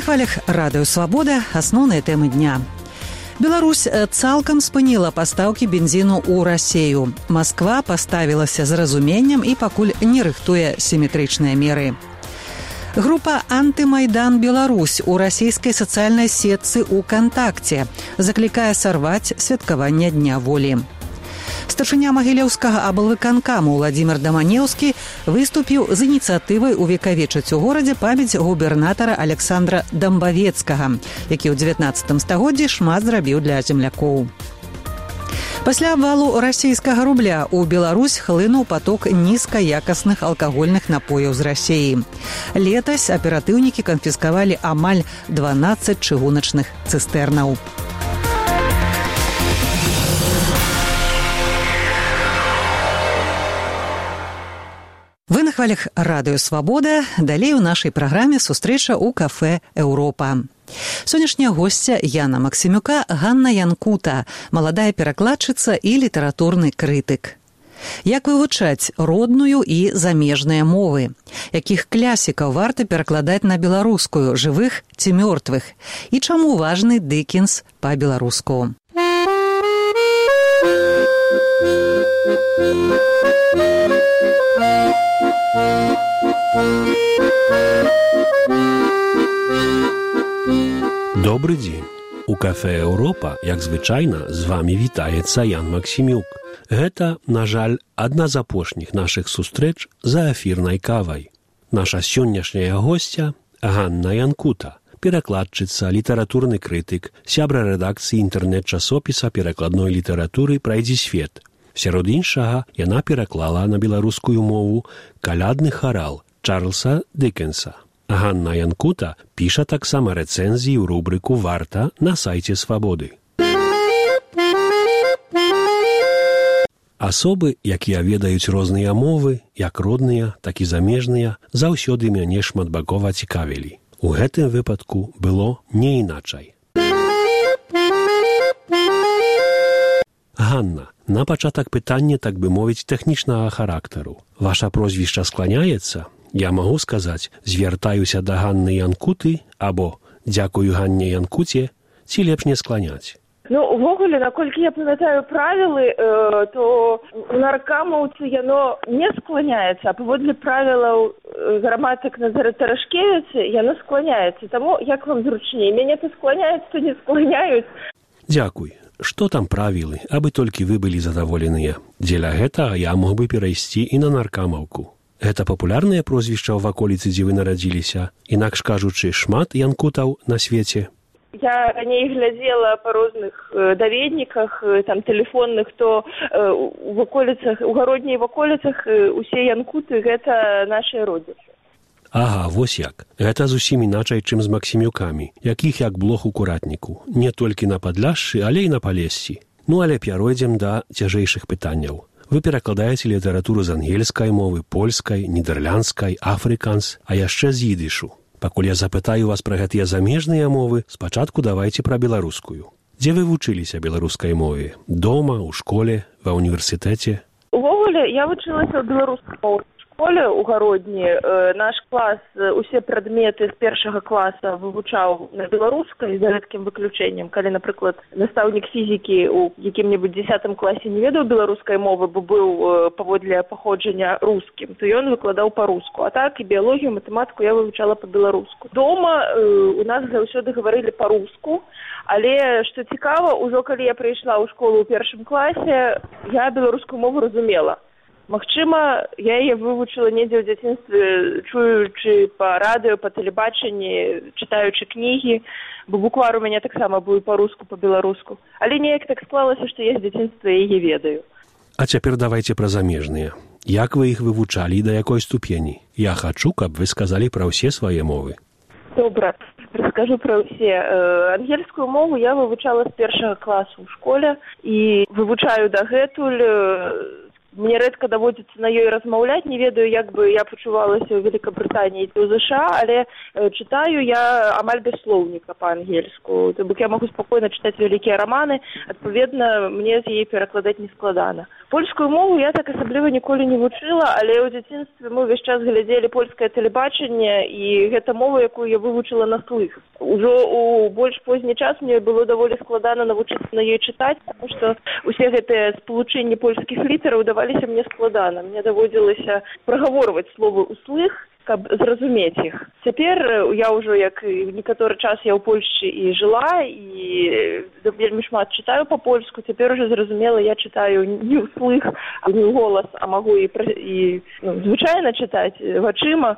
хвалях радыё «Свабода» асноўныя тэмы дня. Беларусь цалкам спыніла пастаўкі бензіну ў Расею. Масква паставілася з разуменнем і пакуль не рыхтуе сіметрычныя меры. Група «Антымайдан Беларусь» у расійскай сацыяльнай сетцы УКонтакце заклікае сарваць святкаванне Дня волі. Старшыня Магілёўскага аблвыканкаму Владзімир Даманеўскі выступіў з ініцыятывай увекавечыць у горадзе памяць губернатара Александра Дамбавецкага, які ў 19 стагоддзі шмат зрабіў для землякоў. Пасля абвалу расійскага рубля ў Беларусь хлынуў паток нізкаякасных алкагольных напояў з Расеі. Летась аператыўнікі канфіскавалі амаль 12 чыгуначных цыстэрнаў. Вы на хвалях радыё «Свабода». Далей у нашай праграме сустрэча ў кафэ «Еўропа». Сённяшняя госця Яна Максімюка Ганна Янкута, маладая перакладчыца і літаратурны крытык. Як вывучаць родную і замежныя мовы? Якіх класікаў варта перакладаць на беларускую, жывых ці мёртвых? І чаму важны Дыкенс па-беларуску? Добры дзень. У кафэ «Еўропа», як звычайна, з вамі вітаецца Ян Максімюк. Гэта, на жаль, адна з апошніх нашых сустрэч за эфірнай кавай. Наша сённяшняя госця Ганна Янкута, перакладчыца, літаратурны крытык, сябра рэдакцыі інтэрнэт-часопіса перакладной літаратуры «Прайдзі свет». Сярод іншага, яна пераклала на беларускую мову «Калядны харал» Чарльза Дыкенса. Ганна Янкута піша таксама рэцэнзіі ў рубрыку «Варта» на сайце «Свабоды». Асобы, якія ведаюць розныя мовы, як родныя, так і замежныя, заўсёды мяне шматбакова цікавілі. У гэтым выпадку было не іначай. Ганна, на пачатак пытанне, так бы мовіць, тэхнічнага характару. Ваша прозвішча складаецца? Я магу сказаць, звяртаюся да Ганны Янкуты або дзякую Ганне Янкуце, ці лепш не скланяць? Увогуле, наколькі я памятаю правілы, то у наркамаўцы яно не скланяецца, а паводле правілаў граматык Назара Тарашкевіцы яно скланяецца. Таму, як вам зручней, мяне то скланяюць, то не скланяюць. Дзякуй. Што там правілы, абы толькі вы былі задаволеныя? Дзеля гэтага я мог бы перайсці і на наркамаўку. Гэта папулярнае прозвішча ў ваколіцы, дзе вы нарадзіліся? Інакш кажучы, шмат Янкутаў на свеце? Я раней глядзела па розных даведніках, там, тэлефонных, то у ваколіцах, у гародняй ваколіцах усе Янкуты – гэта нашыя родзічы. Ага, вось як. Гэта зусім іначай, чым з Максімюкамі, якіх як блох у куратніку. Не толькі на Падляшшы, але і на Палессі. Але пяройдзем да цяжэйшых пытанняў. Вы перакладаеце літаратуру з ангельскай мовы, польскай, нідерландскай, афрыканс, а яшчэ з ідышу. Пакуль я запытаю вас пра гэтыя замежныя мовы, спачатку давайце пра беларускую. Дзе вы вучыліся беларускай мове? Дома, у школе, ва ўніверсітэце? Увогуле, я вучылася ў беларускай мове. В школе у гародні наш клас, усе прадметы з першага класа вывучаў на беларускай, за рэдкім выключэннем. Калі, напрыклад, настаўнік фізікі у якім-небудзь 10 класе не ведаў беларускай мовы, бо быў паводле паходжання рускім, то ён выкладаў па-руску. А так і біялогію, матэматыку я вывучала па-беларуску. Дома у нас заўсёды гаварылі па-руску, але, што цікава, ужо калі я прыйшла ў школу ў першым класе, я беларускую мову разумела. Магчыма, я яе вывучыла недзе ў дзяцінстве, чуючы па радыё, па тэлебачанні, чытаючы кнігі, бо буквар у мяне таксама быў па-руску, па-беларуску. Але неяк так склалася, што я з дзяцінства яе ведаю. А цяпер давайце пра замежныя. Як вы іх вывучалі і да якой ступені? Я хачу, каб вы сказалі пра ўсе свае мовы. Добра, раскажу пра ўсе. Ангельскую мову я вывучала з першага класу ў школе і вывучаю дагэтуль. мне рэдка даводзіцца на ёй размаўляць, не ведаю, як бы я пачувалася ў Великабрытаніі ці ў ЗША, але чытаю я амаль без слоўніка па-ангельску. То бок я магу спакойна чытаць вялікія раманы, адпаведна, мне з яе перакладаць не складана. Польскую мову я так асабліва ніколі не вучыла, але ў дзяцінстве мы ўвесь час глядзелі польскае тэлебачанне, і гэта мова, якую я вывучыла на слых. Ужо ў больш позні час мне было даволі складана навучыцца на ёй чытаць, таму што ўсе гэтыя спалучэнні польскіх літараў даваліся мне складана. Мне даводзілася прагаворваць словы ўслых, каб зразумець іх. Цяпер я ўжо, як некаторы час я ў Польшчы і жыла, і вельмі шмат чытаю па-польску, цяпер ужо зразумела, я чытаю не ўслых, а не ў голас, а магу і звычайна чытаць вачыма.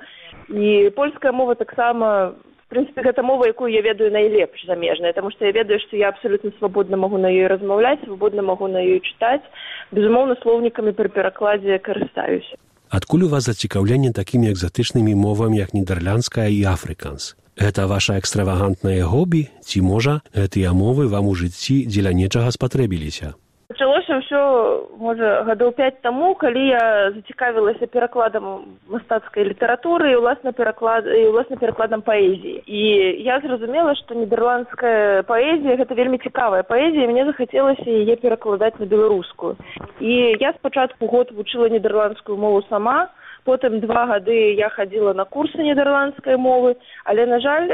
І польская мова таксама, в прынцыпе, гэта мова, якую я ведаю найлепш замежная, таму што я ведаю, што я абсалютна свабодна магу на ёй размаўляць, свабодна магу на ёй чытаць. Безумоўна, слоўнікамі пры перакладзе карыстаюся. Адкуль у вас зацікаўленне такімі экзатычнымі мовамі, як нідерландская і афрыканс? Гэта ваша экстравагантнае хобі, ці, можа, гэтыя мовы вам у жыцці дзеля нечага спатрэбіліся? Пачалося ўсё, можа, гадоў 5 таму, калі я зацікавілася перакладам мастацкай літаратуры і ўласна перакладам паэзіі. І я зразумела, што нідерландская паэзія гэта вельмі цікавая паэзія, і мне захацелася яе перакладаць на беларускую. І я спачатку год вучыла нідерландскую мову сама, потым 2 гады я хадзіла на курсы нідерландскай мовы, але, на жаль,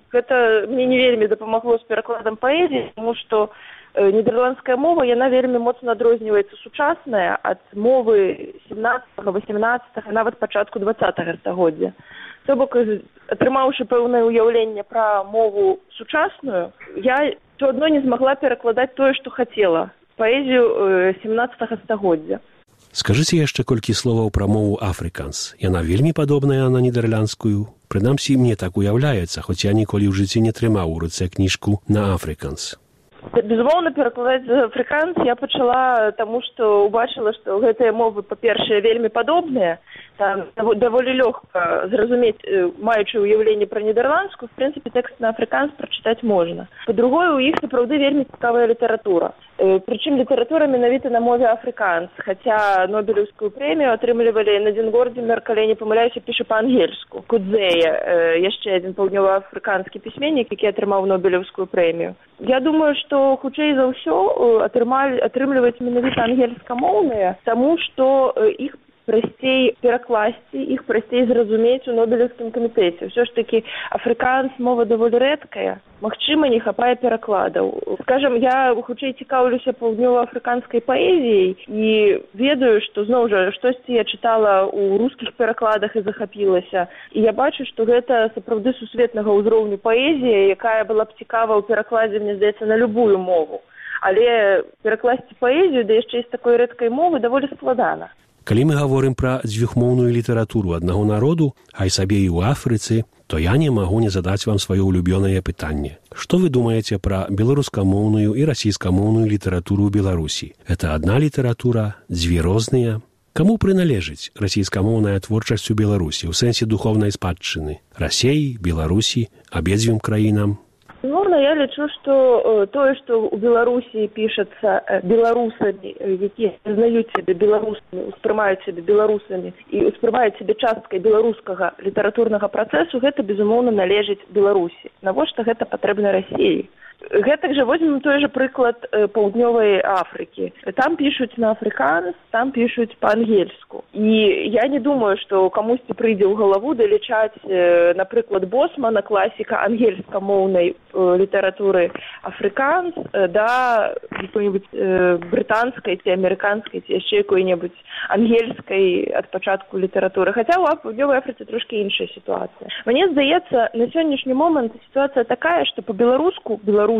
гэта мне не вельмі дапамагло з перакладам паэзіі, таму што нідерландская мова, яна вельмі моцна адрозніваецца сучасная ад мовы 17-го, 18-го, нават пачатку 20-го стагоддзя. То бок, атрымаўшы пэўнае ўяўленне пра мову сучасную, я то адно не змагла перакладаць тое, што хацела, паэзію 17-го стагоддзя. Скажыце яшчэ колькі словаў пра мову афрыканс. Яна вельмі падобная на нідерландскую. Прынамсі, мне так уяўляецца, хоць я ніколі ў жыцці не трымаў у руцэ кніжку на афрыканс. Безумоўна, перакладаць з афрыканс я пачала, таму што ўбачыла, што гэтыя мовы, па-першае, вельмі падобныя. Там даволі лёгка зразумець, маючы ўяўленне пра нідерландскую, в прынцыпе, тэкст на афрыканс прачытаць можна. Па-другое, у іх сапраўды вельмі цікавая літаратура. Прычым літаратура менавіта на мове афрыканс, хаця Нобелеўскую прэмію атрымлівалі Надзін Гордзімер, калі я не памыляюся, піша па-ангельску. Кудзея, яшчэ адзін паўднёваафрыканскі пісьменнік, які атрымаў Нобелеўскую прэмію. Я думаю, што хутчэй за ўсё атрымліваюць менавіта ангельскамоўныя, таму што іх прасцей перакласці, іх прасцей зразумець у Нобелеўскім камітэце. Ўсё ж такі афрыканс мова даволі рэдкая, магчыма, не хапае перакладаў. Скажам, я хутчэй цікаўлюся паўднёваафрыканскай паэзіяй і ведаю, што зноў жа штосьці я чытала ў рускіх перакладах і захапілася. І я бачу, што гэта сапраўды сусветнага ўзроўню паэзія, якая была б цікава ў перакладзе, мне здаецца, на любую мову. Але перакласці паэзію, да яшчэ з такой рэдкай мовы, даволі складана. Калі мы гаворым пра дзвюхмоўную літаратуру аднаго народу, хай сабе і ў Афрыцы, то я не магу не задаць вам сваё улюбёнае пытанне. Што вы думаеце пра беларускамоўную і расійскамоўную літаратуру ў Беларусі? Гэта адна літаратура, дзве розныя? Каму прыналежыць расійскамоўная творчасць у Беларусі ў сэнсе духоўнай спадчыны? Расіі, Беларусі, абедзвюм краінам? Безумоўна, я лічу, што тое, што ў Беларусі пішацца беларусамі, якія знаюць сябе беларусамі, успрымаюць сябе беларусамі і успрымаюць сябе часткай беларускага літаратурнага працэсу, гэта, безумоўна, належыць Беларусі. Навошта гэта патрэбна Расіі? Гэтак жа возьмем той жа прыклад паўднёвай Афрыкі. Там пішуць на афрыканс, там пішуць па-ангельску. І я не думаю, што камусьці прыйдзе ў галаву далічаць, напрыклад, Босмана, класіка ангельскамоўнай літаратуры афрыканс, да якой-небудзь брытанскай ці амерыканскай ці яшчэ якой-небудзь ангельскай ад пачатку літаратуры. Хаця ў паўднёвай Афрыцы трошкі іншая сітуацыя. Мне здаецца, на сённяшні момант сітуацыя такая, што па-беларуску Беларусь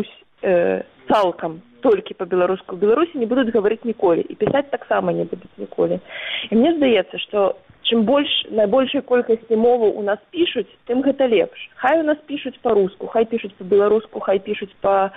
цалкам толькі па-беларуску ў Беларусі не будуць гаварыць ніколі і пісаць таксама не будуць ніколі. І мне здаецца, што чым найбольшай колькасці моваў у нас пішуць, тым гэта лепш. Хай у нас пішуць па-руску, хай пішуць па-беларуску, хай пішуць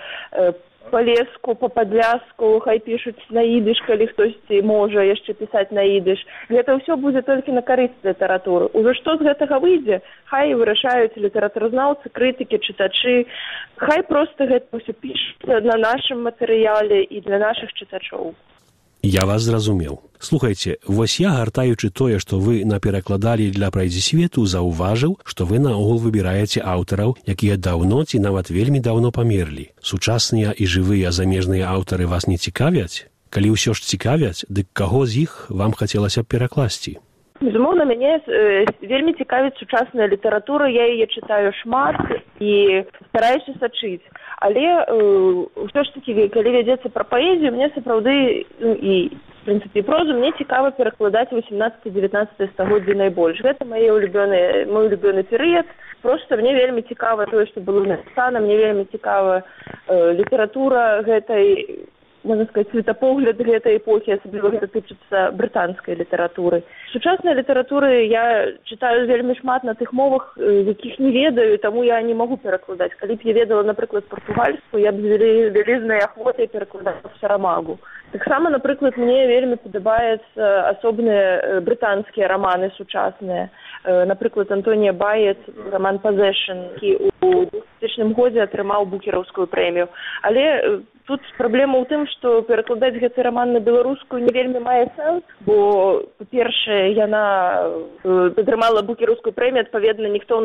па-леску, па-падляску, хай пішуць на ідыш, калі хтосьці можа яшчэ пісаць на ідыш. Гэта ўсё будзе толькі на карысць літаратуры. Ужо што з гэтага выйдзе, хай вырашаюць літаратуразнаўцы, крытыкі, чытачы. Хай проста гэта ўсё пішуцца на нашым матэрыяле і для нашых чытачоў. Я вас зразумеў. Слухайце, вось я, гартаючы тое, што вы наперакладалі для прайдзісвету, заўважыў, што вы наогул выбіраеце аўтараў, якія даўно ці нават вельмі даўно памерлі. Сучасныя і жывыя замежныя аўтары вас не цікавяць? Калі ўсё ж цікавяць, дык каго з іх вам хацелася б перакласці? Безумоўна, мяне вельмі цікавіць сучасная літаратура, я яе чытаю шмат і стараюся сачыць. Але ўсё ж такі, калі вядзецца пра паэзію, мне сапраўды і в прынцыпе прозу мне цікава перакладаць 18-19 стагоддзі найбольш. Гэта мой улюбёны перыяд. Проста мне вельмі цікава тое, што было напісана, мне вельмі цікава літаратура гэтай, можна сказаць, светапогляд гэтай эпохі, асабліва гэта тычыцца брытанскай літаратуры. Сучаснай літаратуры я чытаю вельмі шмат на тых мовах, якіх не ведаю, таму я не магу перакладаць. Калі б я ведала, напрыклад, партугальскую, я б з вялізнай ахвотай перакладала Сарамагу. Таксама, напрыклад, мне вельмі падабаюцца асобныя брытанскія раманы сучасныя. Напрыклад, Антонія Байет, раман «Possession», які ў 2000 годзе атрымаў букераўскую прэмію. Але тут праблема ў тым, што перакладаць гэты раман на беларускую не вельмі мае сэнс, бо, па-першае, яна атрымала букераўскую прэмію, адпаведна, ніхто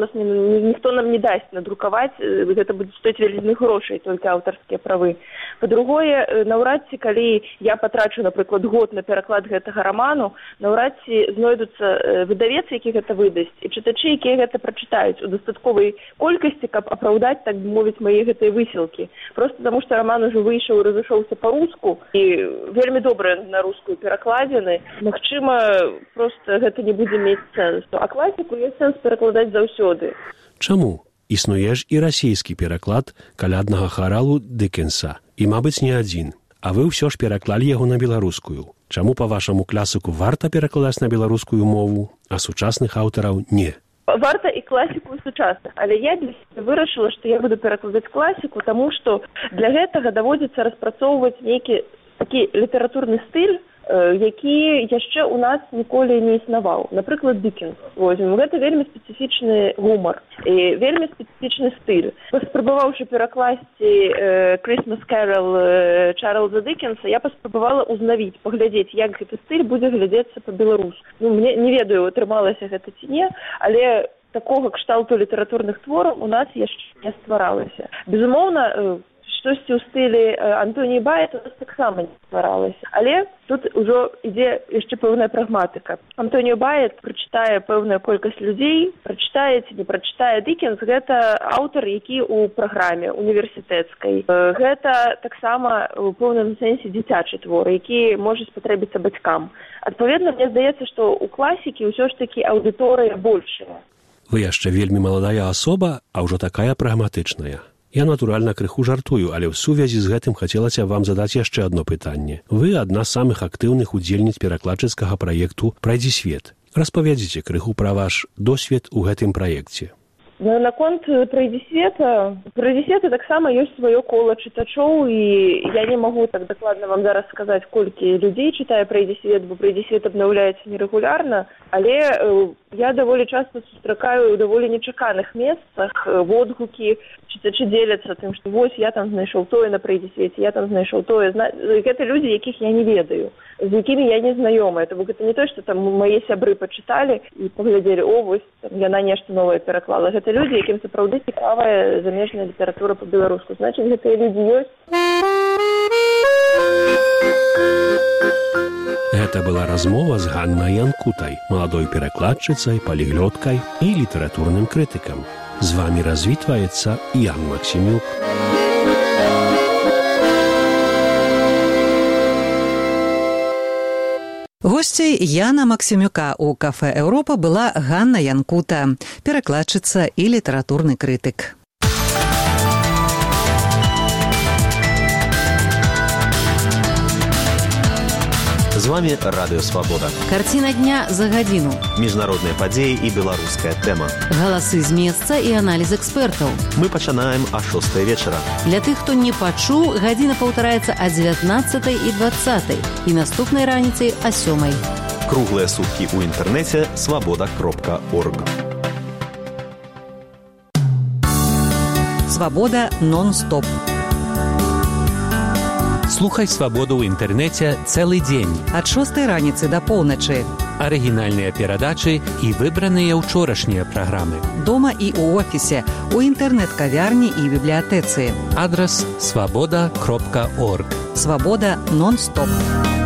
нам не дасць надрукаваць, гэта будзе стаіць вялізных грошай, толькі аўтарскія правы. Па-другое, наўрад ці, калі я патрачу, напрыклад, год на пераклад гэтага раману, наўрад ці знойдуцца выдавец, які гэта выдасць, і чытачы, якія гэта прачытаюць у дастатковай колькасці, каб апраўдаць, так бы мовіць, мае гэтыя высілкі. Проста таму, што раман ужо выйшаў і разышоўся па-руску, і вельмі добра на рускую перакладзены. Магчыма, проста гэта не будзе мець сэнсу. А класіку ёсць сэнс перакладаць заўсёды. Чаму? Існуе ж і расійскі пераклад каляднага харалу Дыкенса, і, мабыць, не адзін. А вы ўсё ж пераклалі яго на беларускую. Чаму, па-вашаму, класіку варта перакладаць на беларускую мову, а сучасных аўтараў не? Варта і класіку, і сучасных. Але я для сябе вырашыла, што я буду перакладаць класіку, таму што для гэтага даводзіцца распрацоўваць нейкі такі літаратурны стыль, які яшчэ ў нас ніколі не існаваў. Напрыклад, Дыкенс. Гэта вельмі спецыфічны гумар і вельмі спецыфічны стыль. Паспрабаваўшы перакласці «Christmas Carol» Чарльза Дыкенса, я паспрабавала ўзнавіць, паглядзець, як гэты стыль будзе глядзецца па-беларуску. Мне не ведаю, атрымалася гэта ці не, але такога кшталту літаратурных твораў у нас яшчэ не стваралася. Безумоўна, штосьці ў стылі Антоніі Байет у нас таксама не стваралася. Але тут ужо ідзе яшчэ пэўная прагматыка. Антонію Байет прачытае пэўная колькасць людзей, прачытае ці не прачытае Дыкенс, гэта аўтар, які ў праграме універсітэцкай. Гэта таксама ў пэўным сэнсе дзіцячы твор, які можа спатрэбіцца бацькам. Адпаведна, мне здаецца, што ў класікі ўсё ж такі аўдыторыя большая. Вы яшчэ вельмі маладая асоба, а ўжо такая прагматычная. Я, натуральна, крыху жартую, але ў сувязі з гэтым хацелася вам задаць яшчэ адно пытанне. Вы адна з самых актыўных удзельніц перакладчыцкага праекту «Прайдзісвет». Распавядзіце крыху пра ваш досвед у гэтым праекце. Наконт «Прайдзісвета» таксама ёсць сваё кола чытачоў, і я не магу так дакладна вам зараз сказаць, колькі людзей чытае «Прайдзісвет», бо «Прайдзісвет» абнаўляецца нерэгулярна, але я даволі часта сустракаю ў даволі нечаканых месцах водгукі, чытачы дзеляцца тым, што вось я там знайшоў тое на «Прайдзісвеце», я там знайшоў тое. Гэта людзі, якіх я не ведаю, з якімі я не знаёмая. Таму гэта не то, што там мае сябры пачыталі і паглядзелі, вось яна нешта новае пераклала. Гэта людзі, якім сапраўды цікавая замежная літаратура па-беларуску. Значыць, гэтыя людзі ёсць. Гэта была размова з Ганнай Янкутай, маладой перакладчыцай, паліглёткай і літаратурным крытыкам. З вамі развітваецца Ян Максімюк. Госцей Яна Максімюка ў кафэ «Еўропа» была Ганна Янкута, перакладчыца і літаратурны крытык. З вами Радыё Свабода. Карціна дня за гадзіну. Міжнародныя падзеі і беларуская тэма. Галасы з месца і аналіз экспертаў. Мы пачынаем о 6 вечара. Для тых, хто не пачуў, гадзіна паўтараецца о 19 і 20 і наступнай раніцай о 7. Круглыя суткі ў інтэрнэце свабода.орг. Свабода нон-стоп. Слухай «Свабоду» ў інтэрнэце цэлы дзень. Ад 6 раніцы да поўначы. Арыгінальныя перадачы і выбраныя ўчорашнія праграмы. Дома і ў офісе, у інтэрнэт-кавярні і бібліятэцы. Адрас свабода.орг. Свабода нон-стоп.